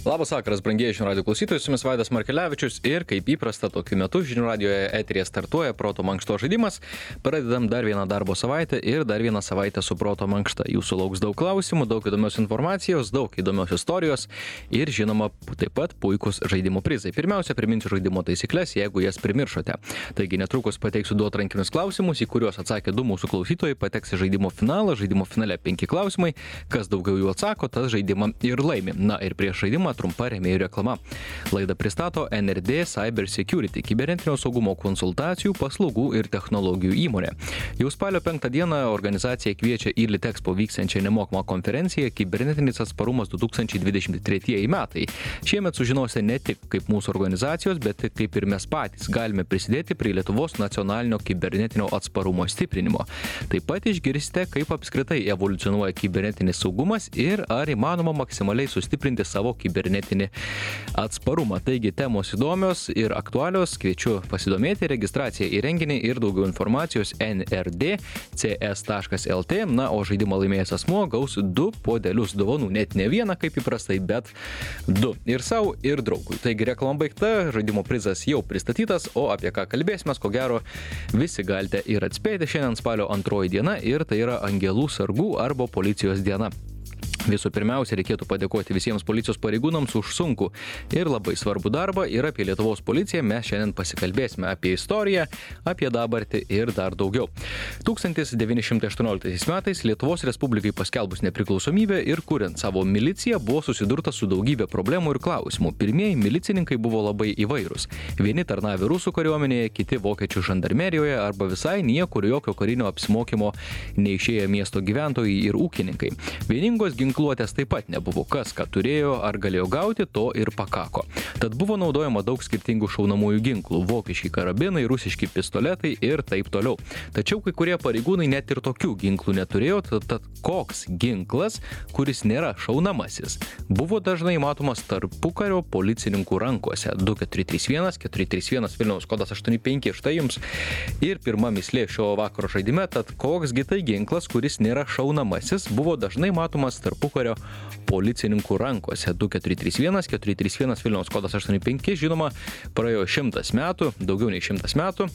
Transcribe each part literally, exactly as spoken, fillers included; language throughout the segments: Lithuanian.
Labas vakaras, brangieji žinių radijo klausytojai, su jumis Vaidas Markelevičius ir kaip įprasta tokiu metu žinių radijoje eteryje startuoja Proto mankšto žaidimas. Pradedam dar vieną darbo savaitę ir dar vieną savaitę su Proto mankšta. Jūsų lauks daug klausimų, daug įdomios informacijos, daug įdomios istorijos ir žinoma taip pat puikus žaidimų prizai. Pirmiausia, priminsiu žaidimo taisyklės, jeigu jas primiršote. Taigi netrukus pateiksiu du atrankinius klausimus, į kuriuos atsakė du mūsų klausytojai, pateks į žaidimo finalą, žaidimo finale penki klausimai, kas daugiau jų atsako, tas žaidimą ir laimi. Na ir prieš žaidimą trumpa rėmėjų reklama. Laidą pristato N R D Cyber Security, kibernetinio saugumo konsultacijų, paslaugų ir technologijų įmonė. Jau spalio penktą dieną organizacija kviečia į Litexpo vyksiančią nemokamą konferenciją Kibernetinis atsparumas du tūkstančiai dvidešimt treji metai. Šiemet sužinosite ne tik kaip mūsų organizacijos, bet kaip ir mes patys galime prisidėti prie Lietuvos nacionalinio kibernetinio atsparumo stiprinimo. Taip pat išgirsite, kaip apskritai evoliucionuoja kibernetinis saugumas ir ar įmanoma maksimaliai sustiprinti savo kibernetinį atsparumą. Taigi temos įdomios ir aktualios, kviečiu pasidomėti, registraciją į renginį ir daugiau informacijos N R D C S taškas L T. Na, o žaidimą laimėjęs asmuo gaus du puodelius dovanų, net ne vieną kaip įprastai, bet du. Ir savo, ir draugui. Taigi reklama baigta, žaidimo prizas jau pristatytas, o apie ką kalbėsime, ko gero visi galite ir atspėti. Šiandien spalio antroji diena ir tai yra Angelų sargų arba policijos diena. Visų pirmiausia, reikėtų padėkoti visiems policijos pareigūnams už sunkų ir labai svarbų darbą ir apie Lietuvos policiją mes šiandien pasikalbėsime apie istoriją, apie dabartį ir dar daugiau. tūkstantis devyni šimtai aštuonioliktaisiais metais Lietuvos Respublikai paskelbus nepriklausomybę ir kuriant savo miliciją buvo susidurta su daugybė problemų ir klausimų. Pirmieji milicininkai buvo labai įvairūs. Vieni tarnavė rusų kariuomenėje, kiti vokiečių žandarmerijoje arba visai niekur jokio karinio apsimokymo neišėję miesto gyventojai ir ūkininkai. Vieningos ginkluotės taip pat nebuvo, kas ką turėjo ar galėjo gauti, to ir pakako. Tad buvo naudojama daug skirtingų šaunamųjų ginklų, vokiški karabinai, rusiški pistoletai ir taip toliau. Tačiau kai kurie pareigūnai net ir tokių ginklų neturėjo, tad, tad koks ginklas, kuris nėra šaunamasis, buvo dažnai matomas tarpukario policininkų rankose. du keturi trys vienas keturi trys vienas Vilniaus kodas aštuoni penki, štai jums ir pirma mislė šio vakaro žaidime, tad koksgi tai ginklas, kuris nėra šaunamasis, buvo dažnai matomas tarpukario policininkų rankose. du keturi trys vienas keturi trys vienas Vilniaus kodas aštuoni penki, žinoma, praėjo šimtas metų, daugiau nei šimtas metų.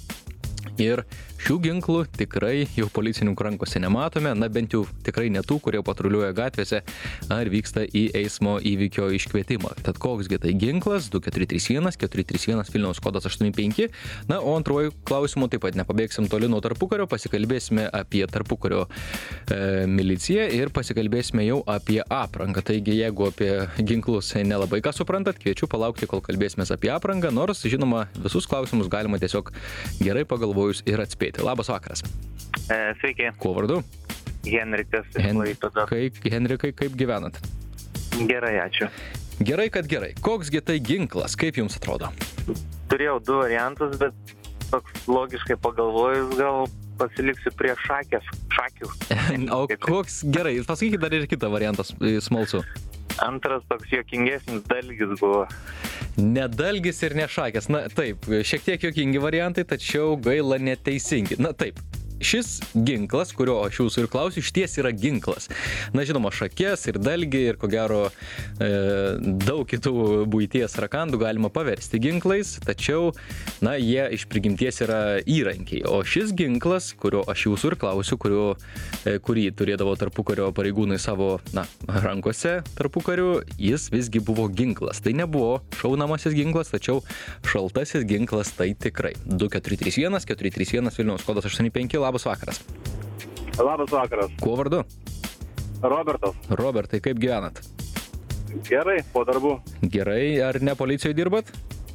Ir šių ginklų tikrai jau policininkų rankose nematome, na bent jau tikrai ne tų, kurie patruliuoja gatvėse ar vyksta į eismo įvykio iškvietimą. Tad koksgi tai ginklas, du keturi trys vienas keturi trys vienas Vilniaus kodas aštuoni penki. Na, o antroju klausimu taip pat nepabėgsim toli nuo tarpukario, pasikalbėsime apie tarpukario e, miliciją ir pasikalbėsime jau apie aprangą. Taigi, jeigu apie ginklus nelabai ką suprantat, kviečiu palaukti, kol kalbėsime apie aprangą, nors, žinoma, visus klausimus galima tiesiog gerai pagalvoti ir atspėti. Labas vakaras. E, sveiki. Kuo vardu? Henrikas. Hen... Kaip, Henrikai, kaip gyvenat? Gerai, ačiū. Gerai, kad gerai. Koksgi tai ginklas, kaip jums atrodo? Turėjau du variantus, bet toks logiškai pagalvojus gal pasiliksiu prie šakės, šakių. O koks, gerai, pasakykit dar ir kitą variantą smalsu. Antras toks juokingesnis dalgis buvo. Nedalgis ir nešakės. Na taip, šiek tiek juokingi variantai, tačiau gaila neteisingi. Na taip. Šis ginklas, kurio aš jūsų ir klausiu, išties yra ginklas. Na, žinoma, šakės ir dalgį ir, ko gero, e, daug kitų buities rakandų galima paversti ginklais, tačiau, na, jie iš prigimties yra įrankiai. O šis ginklas, kurio aš jūsų ir klausiu, kurio, e, kurį turėdavo tarpukario pareigūnai savo, na, rankose tarpukariu, jis visgi buvo ginklas. Tai nebuvo šaunamasis ginklas, tačiau šaltasis ginklas tai tikrai. du keturi trys vienas keturi trys vienas Vilniaus kodas aštuoni penki. Labas vakaras. Labas vakaras. Kuo vardu? Robertas. Robertai, kaip gyvenat? Gerai, po darbų. Gerai, ar ne policijoje dirbat?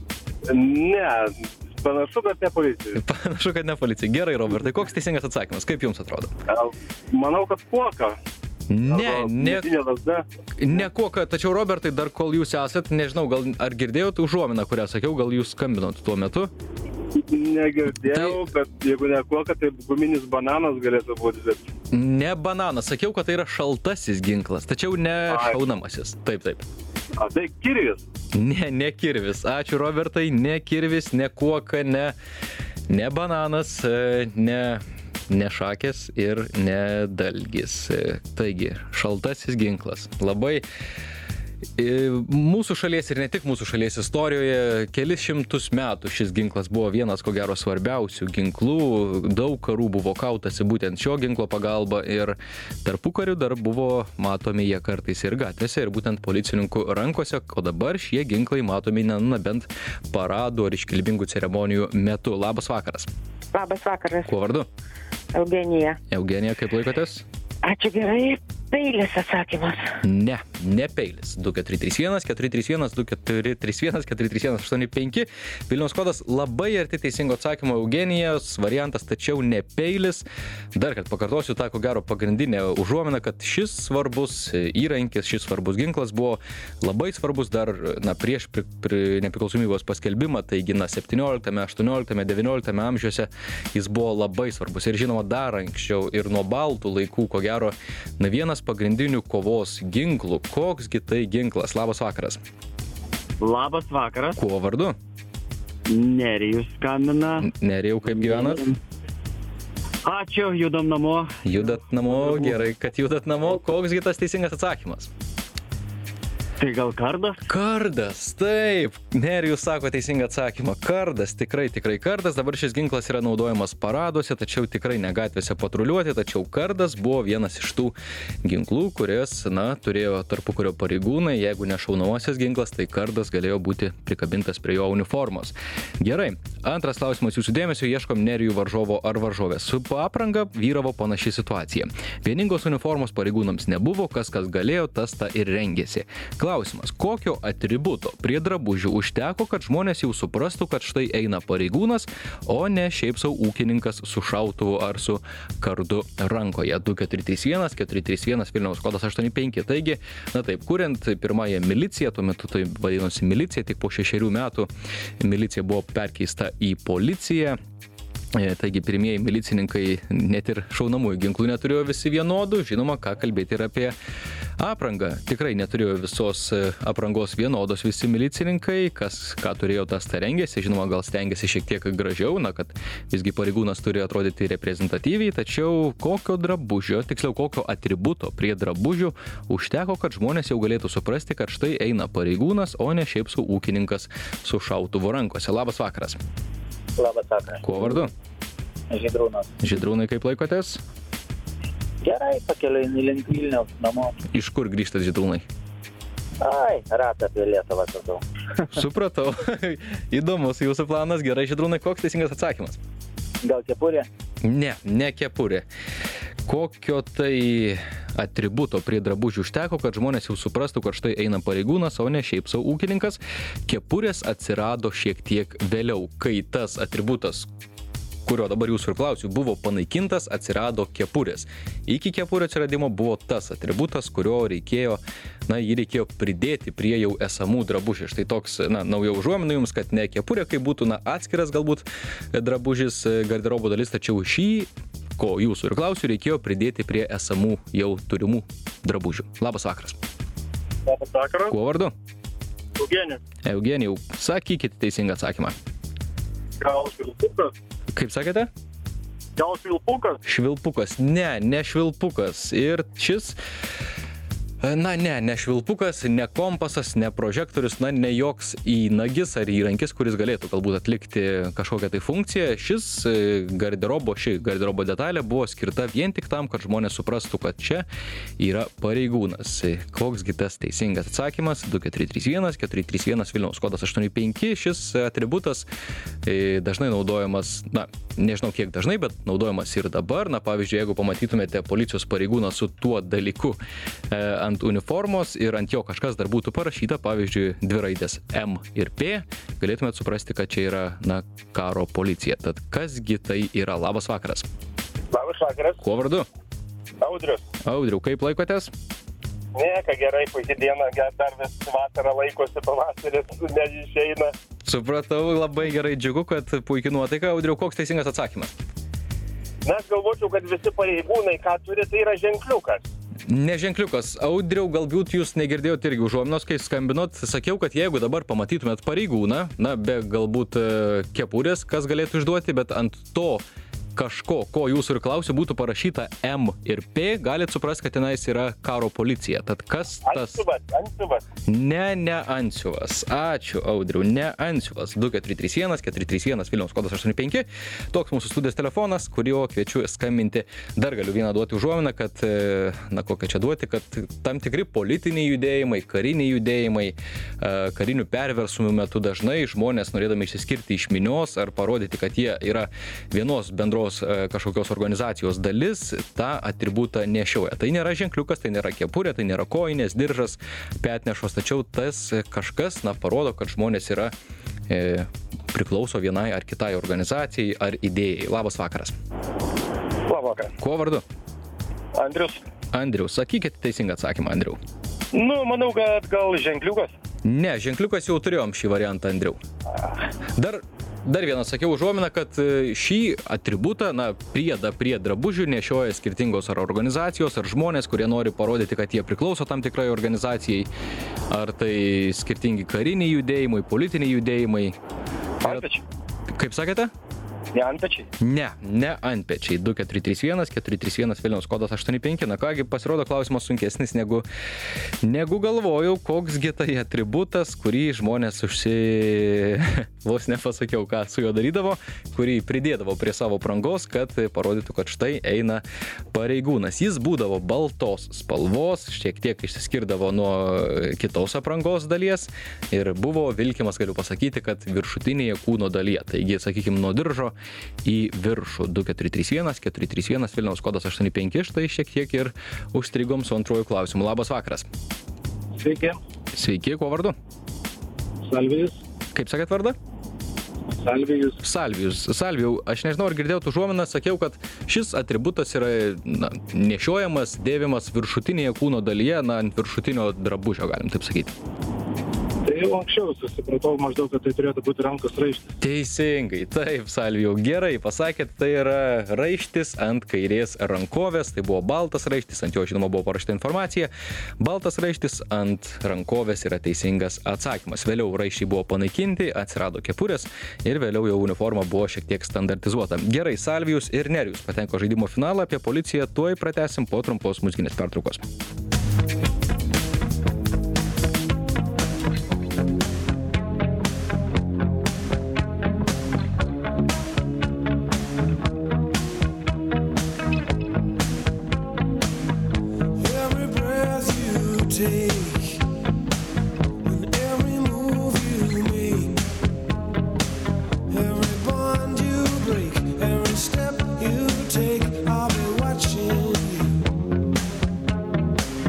Ne, panašu, kad ne policijoje. Panašu, kad ne policijoje. Gerai, Robertai, koks teisingas atsakymas? Kaip jums atrodo? Manau, kad kuoka. Ne, ne, ne kuoka, tačiau Robertai, dar kol jūs esat, nežinau, gal ar girdėjot užuominą, kurią sakiau, gal jūs skambinot tuo metu? Negirdėjau, tai... bet jeigu ne kuoka, tai guminis bananas galėtų būti. Bet... Ne bananas, sakiau, kad tai yra šaltasis ginklas, tačiau ne Ai. šaunamasis. Taip, taip. A, tai kirvis? Ne, ne kirvis. Ačiū, Robertai, ne kirvis, ne kuoka, ne, ne bananas, ne... ne šakės ir ne dalgis. Taigi, šaltasis ginklas. Labai Mūsų šalies ir ne tik mūsų šalies istorijoje kelis šimtus metų šis ginklas buvo vienas, ko gero, svarbiausių ginklų. Daug karų buvo kautasi būtent šio ginklo pagalba ir tarpukariu dar buvo matomi jie kartais ir gatvėse, ir būtent policininkų rankose, o dabar šie ginklai matomi na, na bent paradų ar iškilmingų ceremonijų metu. Labas vakaras. Labas vakaras. Kuo vardu? Eugenija. Eugenija, kaip laikotės? Ačiū gerai. Peilis atsakymas. Ne, ne peilis. du keturi trys vienas keturi trys vienas du keturi trys vienas keturi trys vienas aštuoni penki. Vilniaus kodas labai arti teisingo atsakymo Eugenijos variantas, tačiau ne peilis. Dar kad pakartosiu tą, ko gero, pagrindinę užuominą, kad šis svarbus įrankis, šis svarbus ginklas buvo labai svarbus dar na, prieš pri, pri, nepriklausomybės paskelbimą, taigi na, septynioliktame, aštuonioliktame, devynioliktame amžiuose jis buvo labai svarbus. Ir žinoma, dar anksčiau ir nuo baltų laikų, ko gero, na, vienas pagrindinių kovos ginklų. Koksgi tai ginklas? Labas vakaras. Labas vakaras. Kuo vardu? Nerijus skambina. Nerijau, kaip gyvenat? Ačiū, judam namo. Judat namo, gerai, kad judat namo. Koksgi tas teisingas atsakymas? Tai gal kardas? Kardas, taip. Nerijus sako teisingą atsakymą. Kardas, tikrai, tikrai kardas. Dabar šis ginklas yra naudojamas paraduose, tačiau tikrai ne gatvėse patruliuoti, tačiau kardas buvo vienas iš tų ginklų, kurias, na, turėjo tarpukario pareigūnai. Jeigu ne šaunamasis ginklas, tai kardas galėjo būti prikabintas prie jo uniformos. Gerai, antras klausimas jūsų dėmesio, ieškom Nerijų varžovo ar varžovės. Su apranga vyravo panaši situacija. Vieningos uniformos pareigūnams nebuvo, kas kas galėjo, tas tą ir rengėsi. Klausimas, kokio atributo prie drabužių užteko, kad žmonės jau suprastų, kad štai eina pareigūnas, o ne šiaip savo ūkininkas su šautuvu ar su kardu rankoje. du keturi trys vienas keturi trys vienas Vilniaus kodas aštuoni penki. Taigi, na taip, kuriant pirmąją miliciją, tuo metu tai vadinosi milicija, tik po šešerių metų milicija buvo perkeista į policiją. Taigi pirmieji milicininkai net ir šaunamųjų ginklų neturėjo visi vienodų, žinoma, ką kalbėti ir apie aprangą. Tikrai neturėjo visos aprangos vienodos visi milicininkai, kas ką turėjo, tas tą rengėsi, žinoma, gal stengiasi šiek tiek gražiau, na, kad visgi pareigūnas turi atrodyti reprezentatyviai, tačiau kokio drabužio, tiksliau kokio atributo prie drabužių užteko, kad žmonės jau galėtų suprasti, kad štai eina pareigūnas, o ne šiaip su ūkininkas su šautuvu rankose. Labas vakaras. Labas vakaras. Kuo vardu? Žydrūnas. Žydrūnai, kaip laikotės? Gerai, pakeliui link Vilniaus namo. Iš kur grįžtat, Žydrūnai? Ai, ratą apie Lietuvą sakau. Supratau. Įdomus jūsų planas. Gerai, Žydrūnai, koks teisingas atsakymas? Gal kepurė? Ne, ne kepurė. Kokio tai atributo prie drabužių užteko, kad žmonės jau suprastų, kad štai eina pareigūnas, o ne šiaip savo ūkininkas. Kepurės atsirado šiek tiek vėliau, kai tas atributas, kurio dabar jūsų ir klausiu, buvo panaikintas, atsirado kepurės. Iki kepurės atsiradimo buvo tas atributas, kurio reikėjo, na, jį reikėjo pridėti prie jau esamų drabužių. Štai toks, na, nauja užuomina jums, kad ne kepurė, kai būtų, na, atskiras galbūt drabužis, garderobo dalis, tačiau šį, ko jūsų ir klausiu, reikėjo pridėti prie esamų jau turimų drabužių. Labas vakaras. Labas vakaras. Kuo vardu? Eugenijus. Eugenijau, sakykite teisingą atsakymą. Gal švilpukas? Kaip sakėte? Gal švilpukas? Švilpukas. Ne, ne švilpukas. Ir šis, na ne, ne švilpukas, ne kompasas, ne prožektorius, na ne joks įnagis ar įrankis, kuris galėtų galbūt atlikti kažkokią tai funkciją. Šis garderobo, ši garderobo detalė buvo skirta vien tik tam, kad žmonės suprastų, kad čia yra pareigūnas. Koksgi tas teisingas atsakymas? du keturi trys vienas keturi trys vienas Vilniaus kodas aštuoni penki. Šis atributas dažnai naudojamas, na, nežinau kiek dažnai, bet naudojamas ir dabar. Na, pavyzdžiui, jeigu pamatytumėte policijos pareigūną su tuo dalyku ant uniformos ir ant jo kažkas dar būtų parašyta, pavyzdžiui, dvi raidės M ir P, galėtumėt suprasti, kad čia yra, na, karo policija. Tad kasgi tai yra? Labas vakaras. Labas vakaras. Kuo vardu? Audrius. Audriu, kaip laikotės? Ne, ką gerai, puikiai diena, dar vis vasarą laikosi, pavasaris neišeina. Supratau, labai gerai, džiugu, kad puikiai nuotaika. Audriu, koks teisingas atsakymas? Na, aš galvočiau, kad visi pareigūnai, ką turi, tai yra ženkliukas. Ne ženkliukas. Audriau, galbūt jūs negirdėjote irgi užuominos, kai skambinot. Sakiau, kad jeigu dabar pamatytumėt pareigūną, na, be galbūt kepurės, kas galėtų išduoti, bet ant to kažko, ko jūsų ir klausiu, būtų parašyta M ir P, galit suprasti, kad tenais yra karo policija. Tad kas tas... Antsiuvas, antsiuvas. Ne, ne antsiuvas. Ačiū, Audriu, ne antsiuvas. du keturi trys vienas keturi trys vienas Vilniaus kodas aštuoni penki. Toks mūsų studijos telefonas, kuriuo kviečiu skambinti. Dar galiu vieną duoti užuominą, kad, na kokią čia duoti, kad tam tikri politiniai judėjimai, kariniai judėjimai, karinių perversmų metu dažnai žmonės norėdami išsiskirti iš minios ar parodyti, kad jie yra vienos bendros kažkokios organizacijos dalis, tą atributą nešioja. Tai nėra ženkliukas, tai nėra kepurė, tai nėra kojinės, diržas, petnešos, tačiau tas kažkas, na, parodo, kad žmonės yra e, priklauso vienai ar kitai organizacijai ar idėjai. Labas vakaras. Labas vakaras. Kuo vardu? Andrius. Andrius, sakykit teisingą atsakymą, Andriu. Nu, manau, kad gal ženkliukas. Ne, ženkliukas jau turėjom šį variantą, Andriu. Dar, dar vieną sakiau užuominą, kad šį atributą, na, priedą prie drabužių nešioja skirtingos ar organizacijos, ar žmonės, kurie nori parodyti, kad jie priklauso tam tikrai organizacijai, ar tai skirtingi kariniai judėjimai, politiniai judėjimai. Antpečiai. Kaip sakėte? Ne antpečiai. Ne, ne antpečiai. du keturi trys vienas keturi trys vienas Vilniaus kodas aštuoni penki. Na kągi, pasirodo klausimas sunkesnis negu, negu galvojau, koksgi tai atributas, kurį žmonės užsi... Vos nepasakiau, ką su juo darydavo, kurį pridėdavo prie savo aprangos, kad parodytų, kad štai eina pareigūnas. Jis būdavo baltos spalvos, šiek tiek išsiskirdavo nuo kitos aprangos dalies ir buvo vilkimas, galiu pasakyti, kad viršutinėje kūno dalyje. Taigi, sakykime, nuo diržo į viršų. du keturi trys vienas keturi trys vienas Vilniaus kodas aštuoni penki. Štai šiek tiek ir užstrigom su antruoju klausimu. Labas vakaras. Sveiki. Sveiki, kuo vardu? Salvijus. Kaip sakėt vardą? Salvijus. Salvijus. Salvijau, aš nežinau, ar girdėjau užuominą, sakiau, kad šis atributas yra, na, nešiojamas, dėvimas viršutinėje kūno dalyje, na, ant viršutinio drabužio, galim taip sakyti. Tai jau anksčiau susipratau maždaug, kad tai turėtų būti rankos raištis. Teisingai, taip, Salvijau, gerai pasakėt, tai yra raištis ant kairės rankovės, tai buvo baltas raištis, ant jo, žinoma, buvo parašyta informacija. Baltas raištis ant rankovės yra teisingas atsakymas. Vėliau raiščiai buvo panaikinti, atsirado kepurės ir vėliau jau uniforma buvo šiek tiek standartizuota. Gerai, Salvijus ir Nerijus patenko žaidimo finalą, apie policiją tuoj pratęsim po trumpos muzikinės pertraukos. Step you take, I'll be watching you.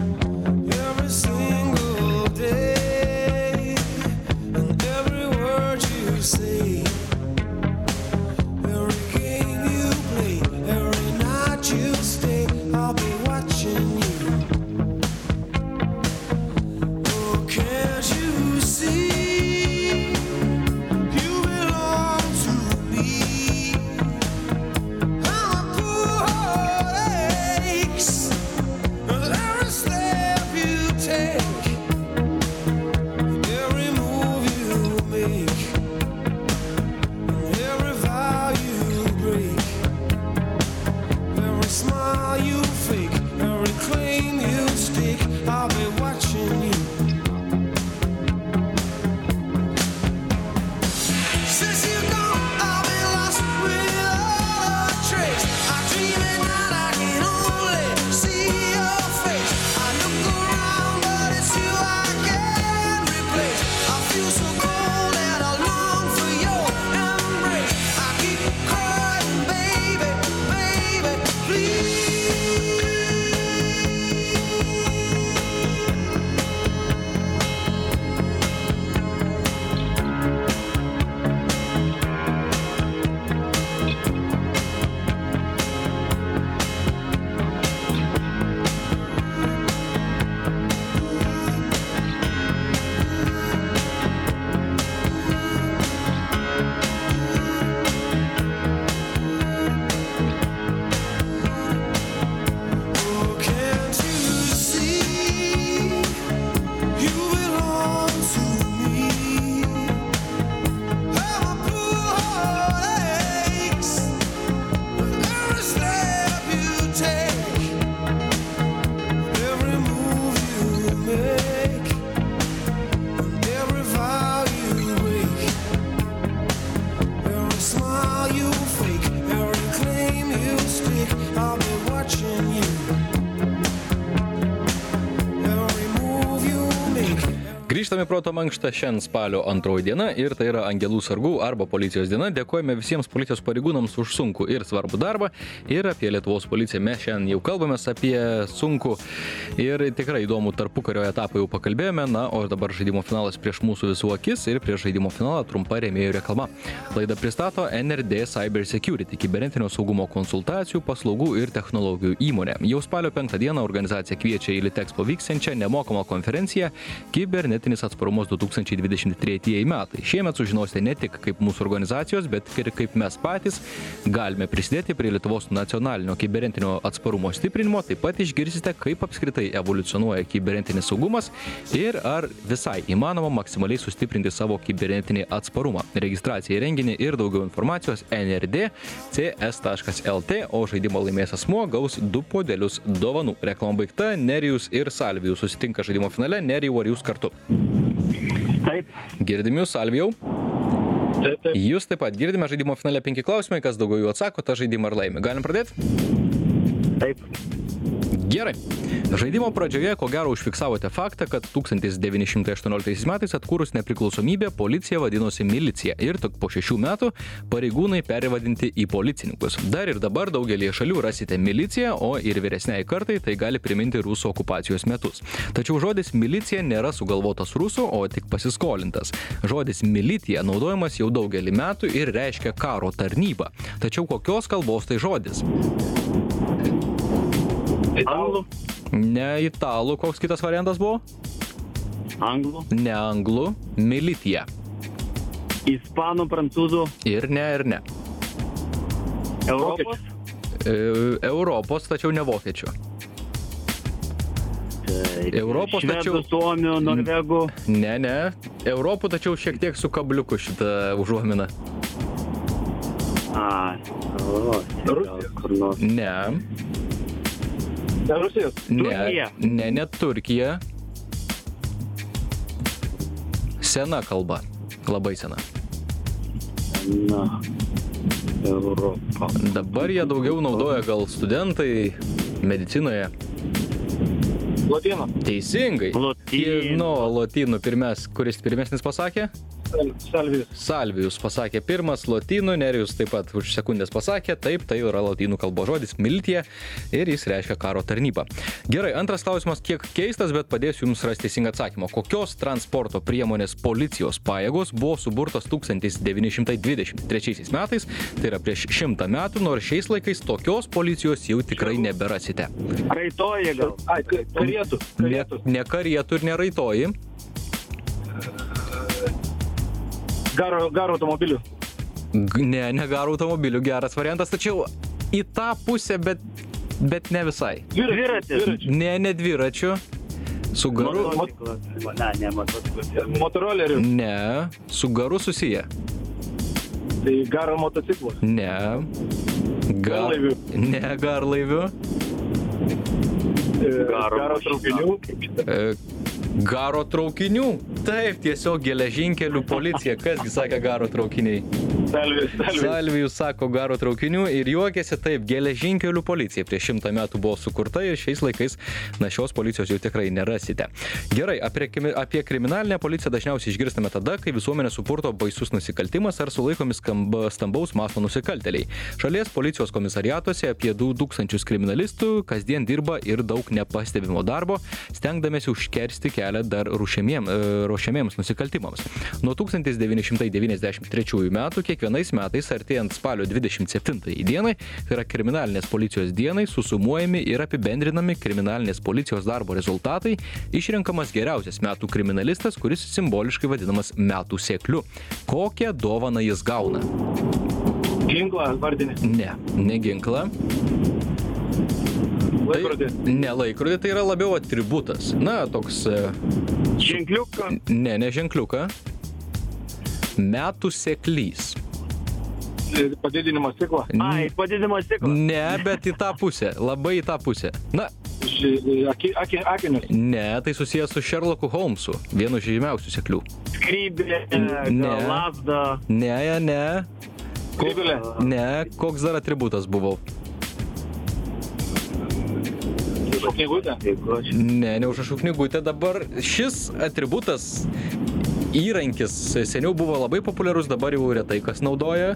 Grįžtame proto mankštą šiandien spalio antroji diena ir tai yra Angelų sargų arba policijos diena. Dėkojame visiems policijos pareigūnams už sunkų ir svarbų darbą. Ir apie Lietuvos policiją mes šiandien jau kalbamės apie sunkų ir tikrai įdomų tarpukario etapą jau pakalbėjome. Na, o dabar žaidimo finalas prieš mūsų visų akis ir prieš žaidimo finalą trumpa rėmėjų reklama. Laidą pristato N R D Cyber Security, kibernetinio saugumo konsultacijų, paslaugų ir technologijų įmonė. Jau spalio penktą dieną organizacija kviečia į Litexpo vyksiančią nemokamą konferenciją Kibernetinis atsparumas du tūkstančiai dvidešimt trečiieji metai. Šiemet sužinosite ne tik kaip mūsų organizacijos, bet ir kaip mes patys galime prisidėti prie Lietuvos nacionalinio kibernetinio atsparumo stiprinimo. Taip pat išgirsite, kaip apskritai evoliucionuoja kibernetinis saugumas ir ar visai įmanoma maksimaliai sustiprinti savo kibernetinį atsparumą. Registracija į renginį ir daugiau informacijos N R D C S taškas L T, o žaidimo laimės asmuo gaus du puodelius dovanų. Reklama baigta, Nerijus ir Salvijus susitinka žaidimo finale. Nerijau, ar jūs kartu? Taip. Girdim jūs, Salvijau? Taip, taip. Jūs taip pat girdime žaidimo finale penki klausimai, kas daugiau jų atsako, tą žaidimą ar laimi. Galim pradėti? Taip. Gerai. Žaidimo pradžioje, ko gero, užfiksavote faktą, kad tūkstantis devyni šimtai aštuonioliktaisiais metais atkūrus nepriklausomybę, policija vadinosi milicija ir tik po šešių metų pareigūnai pervadinti į policininkus. Dar ir dabar daugelį šalių rasite miliciją, o ir vyresniai kartai tai gali priminti rusų okupacijos metus. Tačiau žodis milicija nėra sugalvotas rusų, o tik pasiskolintas. Žodis milicija naudojamas jau daugelį metų ir reiškia karo tarnybą. Tačiau kokios kalbos tai žodis? Anglų. Ne italų, koks kitas variantas buvo? Anglų. Ne anglų, milicija. Ispanų, prancūzų. Ir ne, ir ne. Europos. E, Europos, tačiau ne vokiečių. Taip. Europos, Švedų, tačiau... suomių, norvegų. Ne, ne. Europų, tačiau šiek tiek su kabliuku šitą užuominą. A, o, Rusija. kur nors. Ne. Ne Rusijos. Ne, Turkija. ne, ne Turkija. Sena kalba. Labai sena. Na, Europa. Dabar jie daugiau naudoja gal studentai medicinoje. Lotynų. Teisingai. Lotynų. Nu, lotynų pirmes, kuris pirmesnis pasakė? Salvijus. Salvijus pasakė pirmas, lotynų, Nerijus taip pat už sekundės pasakė, taip, tai yra lotynų kalbos žodis milicija ir jis reiškia karo tarnybą. Gerai, antras klausimas kiek keistas, bet padėsiu jums rasti teisingą atsakymą. Kokios transporto priemonės policijos pajėgos buvo suburtos tūkstantis devyni šimtai dvidešimt trečiaisiais metais, tai yra prieš šimtą metų, nors šiais laikais tokios policijos jau tikrai neberasite. Raitoji gal. Ai, ka- karietų. Ne, Karietų. ne karietų ir ne raitoji. Garo, garo automobilių. G- Ne, ne garo automobilių, geras variantas, tačiau į tą pusę, bet, bet ne visai. Dviratis. Dviračių. Ne, ne dviračių. Su garu. Motociklas. Ne, ne motociklas. Motorolerių. Ne, su garu susiję. Tai garo motociklų. Ne. Ga... Garlaivių. Ne, garlaivių. E, Garo Garo mašina. traukinių. E, Garo traukinių. Taip, tiesiog geležinkelių policija. Kasgi sakė garo traukiniai? Salvijus. Salvijus. Salvijus sako garo traukinių ir juokiasi taip, geležinkelių policija prieš šimtą metų buvo sukurta ir šiais laikais na šios policijos jau tikrai nerasite. Gerai, apie, krimi- apie kriminalinę policiją dažniausiai išgirstame tada, kai visuomenė supurto baisus nusikaltimas ar sulaikomi skamba, stambaus masto nusikalteliai. Šalies policijos komisariatuose apie du tūkstančius kriminalistų kasdien dirba ir daug nepastebimo darbo, stengdamėsi užkersti kelią dar ruošiamiem, e, ruošiamiems nusikaltimams. Nuo tūkstantis devyni šimtai devyniasdešimt trečiųjų metų kiekvienais metais artėjant spalio dvidešimt septintajai dienai, tai yra kriminalinės policijos dienai, susumuojami ir apibendrinami kriminalinės policijos darbo rezultatai, išrenkamas geriausias metų kriminalistas, kuris simboliškai vadinamas metų sekliu. Kokią dovaną jis gauna? Ginklą, vardinį. Ne, ne ginklą. Laikrodį. Tai, ne laikrodį, tai yra labiau atributas. Na, toks... e, Ženkliuką. Ne, ne ženkliuką. Metų seklys. E, Padidinimo stiklą. Ai, padidimo stiklą. Ne, bet į tą pusę. Labai į tą pusę. Na, Ži- Aki, aki, akinius. ne, tai susijęs su Sherlocku Holmesu, vienu žymiausių seklių. Skrybė, Ne. lasda. Ne, ne. Ko- Skrybėlė. Ne, koks dar atributas buvo? Užrašau knygutę. Jeigu aš... Ne, neužrašau knygutę. Dabar šis atributas, įrankis seniau buvo labai populiarus, dabar jau retai kas naudoja.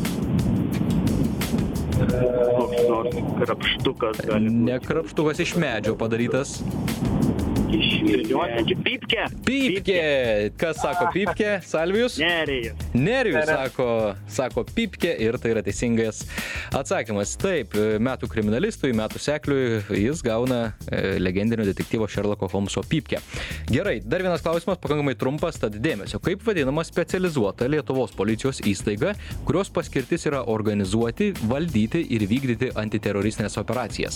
Koks nors krapštukas gali būti. Ne krapštukas, iš medžio padarytas. Iš medžio. Pypkė. Pypkė. Kas sako pypkė? Salvijus? Nerijus. Nerijus sako, sako pypkė ir tai yra teisingas atsakymas. Taip, metų kriminalistui, metų sekliui jis gauna e, legendinio detektyvo Sherlocko Holmso pypkę. Gerai, dar vienas klausimas, pakankamai trumpas, tad dėmesio. Kaip vadinama specializuota Lietuvos policijos įstaiga, kurios paskirtis yra organizuoti, valdyti ir vykdyti antiteroristinės operacijas?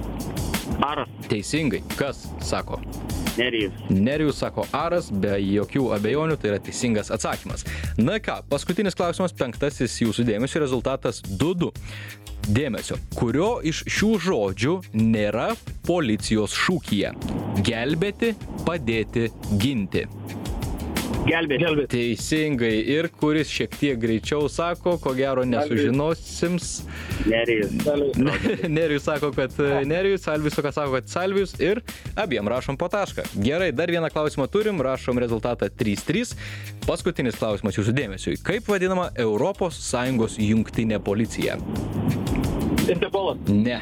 Aras. Teisingai. Kas sako? Nerijus. Nerijus sako Aras, be jokių abejonių, tai yra teisingas atsakymas. Na ką, paskutinis klausimas, penktasis jūsų dėmesio, rezultatas du du. Dėmesio, kurio iš šių žodžių nėra policijos šūkyje? Gelbėti, padėti, ginti. Gelbėti. Gelbėti. Teisingai. Ir kuris šiek tiek greičiau sako, ko gero nesužinosims. Nerijus. Nerijus sako, kad Nerijus, Salvijus sako, kad Salvijus ir abiem rašom po tašką. Gerai, dar vieną klausimą turim, rašom rezultatą trys trys. Paskutinis klausimas jūsų dėmesiui. Kaip vadinama Europos Sąjungos jungtinė policija? Interpolas. Ne.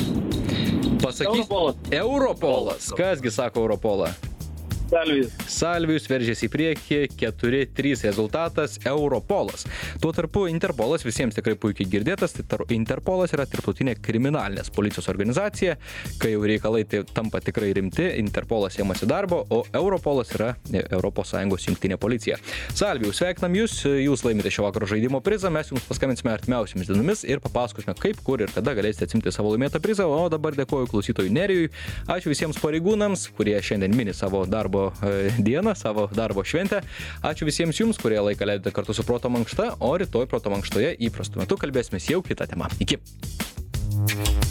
Pasakys. Europolas. Europolas. Kasgi sako Europolą? Salvijus. Salvijus veržėsi į priekį, keturi trys rezultatas Europolas. Tuo tarpu Interpolas visiems tikrai puikiai girdėtas, tai Interpolas yra tarptautinė kriminalinės policijos organizacija, kai jau reikalai tai tampa tikrai rimti, Interpolas ėmasi darbo, o Europolas yra Europos Sąjungos jungtinė policija. Salvijus, sveikinam jūs, jūs laimite šio vakaro žaidimo prizą, mes jums paskambinsime artimiausiamis dienomis ir papasakosime, kaip, kur ir kada galėsite atsimti savo laimėtą prizą, o dabar dėkoju klausytojui Nerijui, ačiū visiems pareigūnams, kurie šiandien mini savo darbo dieną, savo darbo šventę. Ačiū visiems jums, kurie laiką leidote kartu su Proto mankšta, o rytoj Proto mankštoje įprastu metu kalbėsime jau kitą temą. Iki.